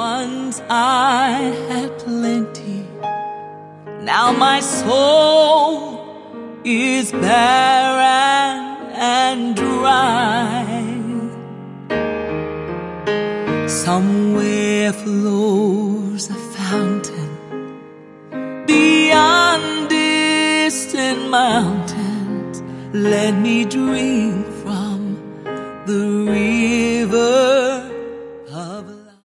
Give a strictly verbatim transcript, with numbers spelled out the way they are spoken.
Once I had plenty, now my soul is barren and dry. Somewhere flows a fountain beyond distant mountains. Let me drink from the river